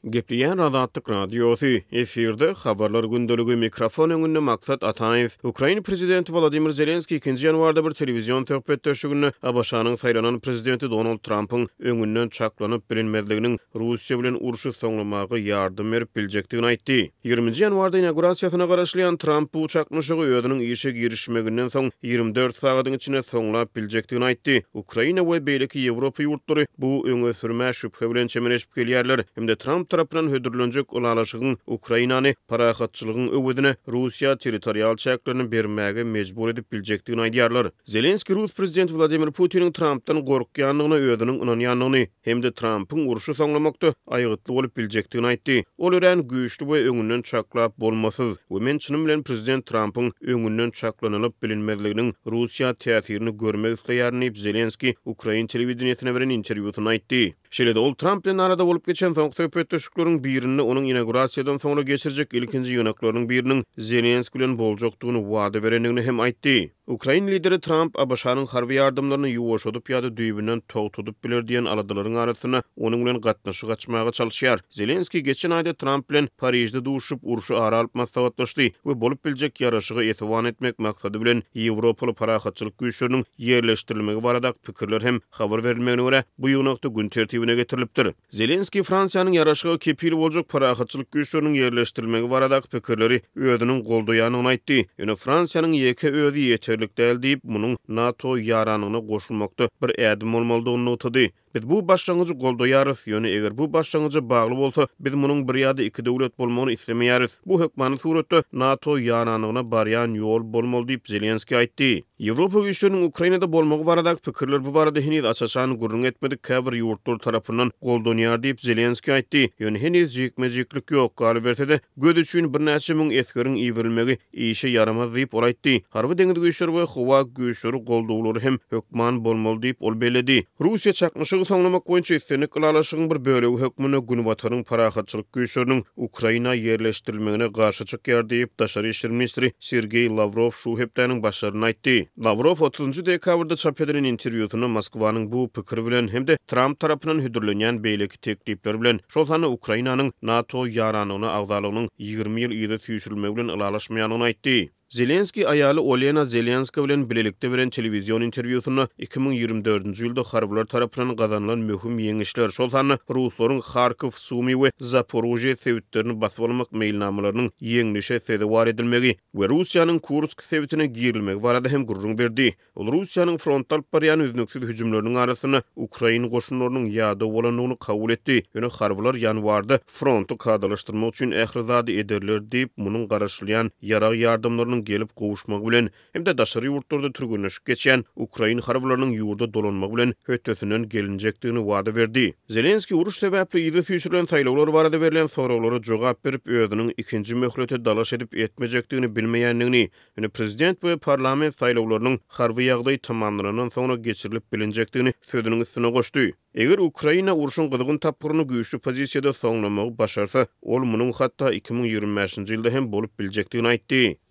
Gepliyen Azadlyk Radiosu efirde habarlar gündölügi mikrofon öňünde Maksat Ataev. Ukraina prezidenti Volodymyr Zelenski 2-nji ýanwarda bir telewizyon töhbetdeşiginde Abaşanyň saýlanan prezidenti Donald Trump'yň öňünden çaklanyp bilinmezliginiň Russiýa bilen uruşy soňlamagy ýardym berip biljekdigini aýtdy. 20-nji ýanwarda inaugurasiýasyna garaşlayan Trump bu çakmyşygy özüniň işe girişmeginden soň 24 sagatyň içinde soňlap biljekdigini aýtdy. Ukraina we beýleki Ýewropa ýurtlary bu öňe sürmä şüphe bilen çemereşip gelýärler. Hemde Trump tarapyndan hödürlenjek ulalaşygyň Ukrainany parahatçylygyň öwedine Russiýa territorial çäklerini bermäge mejbur edip biljekdigini aýdýarlar. Zelenski Rus prezidenti Vladimir Putiniň Trump'tan gorkýanlygyny özüniň inanýanlygyny hemde Trump'yň uruşy soňlamakda aýgytly bolup biljekdigini aýtdy. Ol ören güýçli we öňünden çaklap bolmasyz. We men çynym bilen prezident Trump'yň öňünden çaklanylyp bilinmezliginiň Russiýa täsirini görmek isleýärni Zelenski Ukraina telewizionyna beren interwýusynda aýtdy. Şeýle-de ol Trump bilen arada bolup geçen soňky töhbetdeşikleriň birini onuň inaugurasiýadan soňra geçirjek ilkinji ýöneklaryň biriniň Zelenski bilen boljakdygyny wada berenligini hem aýtdy. Ukraina lideri Trump Abaşanyň harby ýardymlaryny ýuwaşadyp ýa-da düýbünden togtudyp biler diýen aladalaryň arasyna onuň bilen gatnaşyk açmaga çalyşýar. Zelenski geçen aýda Trump bilen Parijde duşup uruşy ara alyp maslahatlaşdy we bolup biljek ýaraşygy etwan etmek maksady bilen Ýewropaly parahatçylyk güýçleriniň ýerleşdirilmegi barada pikirler hem habar berilmegine görä bu ýoňakda gün tertibine getirilipdir. Zelenski Fransiýanyň ýaraşygy kepil boljak parahatçylyk güýçleriniň ýerleşdirilmegi barada pikirleri özüniň goldaýanyny aýtdy. Ýöne Fransiýanyň ýeke özi ýeterlik däl diýip munyň NATO ýaranyna goşulmakda bir ädim bolmalydygyny notady. Biz bu başlangyjy goldaýarys, ýöne eger bu başlangyjy bagly bolsa, biz munyň bir ýa-da iki döwlet bolmagyny islemeýäris. Bu hökmany suratda NATO ýaranyna barýan ýol bolmaly diýip Zelenski aýtdy. Ýewropa güýçleriniň Ukrainada bolmagy barada pikirler bu barada heniz açaçan gurrun etmedik käbir ýurtlar tarapyndan goldanýar diýip Zelenski aýtdy. Ýöne heniz jikmejiklik ýok, galiberde göd üçin bir näçe müň eskeriň iýirilmegi işe yaramaz diýip ol aýtdy. Harby deňiz güýçleri we howa güýçleri goldawlary hem hökman bolmaly diýip ol beledi. Russiýa çakmyşygy soňlamak boýunça islenik kılalaşygyň bir bölegi hökmüne günwataryň parahatçylyk güýçleriniň Ukraina ýerleşdirilmegine garşy çykýar diýip Daşary işler ministri Sergey Lavrov şu hepdeniň başlaryny aýtdy. Lavrov 30 dekabrda çap edilen interwýusyna Moskwanyň bu pikiri bilen hemde Trump tarapyndan hödürlenýän beýleki teklipler bilen şol sany Ukrainanyň NATO ýaranyny agzalygynyň 20 ýyl ýyda süýşülmegi bilen ylalaşmaýanyny aýtdy. Zelenski aýaly Olena Zelenska bilen bilelikde beren telewizyon interwýusyna 2024-nji ýylda harbylar tarapyndan gazanylan möhüm ýeňişler şol sany Ruslaryň Kharkiv, Sumy we Zaporojye sewitlerini basyp almak meýilnamalarynyň ýeňişe sebäp edilmegi we Russiýanyň Kursk sewitine girilmegi barada hem gurrun berdi. Ol Russiýanyň frontal barýan üznüksiz hüjümleriniň arasyna Ukraina goşunlarynyň ýa-da bolanyny kabul etdi. Ýöne harbylar ýanwarda frontu kadalaşdyrmak üçin ährizady ederler diýip munyň garaşlayan ýara ýardymlarynyň gelip gowuşmak bilen hemde daşary ýurtlarda türgünleşip geçen Ukraina harbylarynyň ýurda dolanmak bilen hötdesinden gelinjekdigini wada berdi. Zelenski uruş sebäpli ýyda süýşülen saýlawlar barada berilen sorawlara jogap berip özüniň ikinji möhlete dalaş edip etmejekdigini bilmeýänligini, ýöne prezident we parlament saýlawlarynyň harby ýagdaý tamamlanandan soňra geçirilip bilinjekdigini sözüniň üstüne goşdy. Eger Ukraina uruşun gyzgyn tapgyryny güýçli pozisiýada soňlamagy başarsa, ol munyň hatda 2025-nji ýylda hem bolup biljekdigini aýtdy.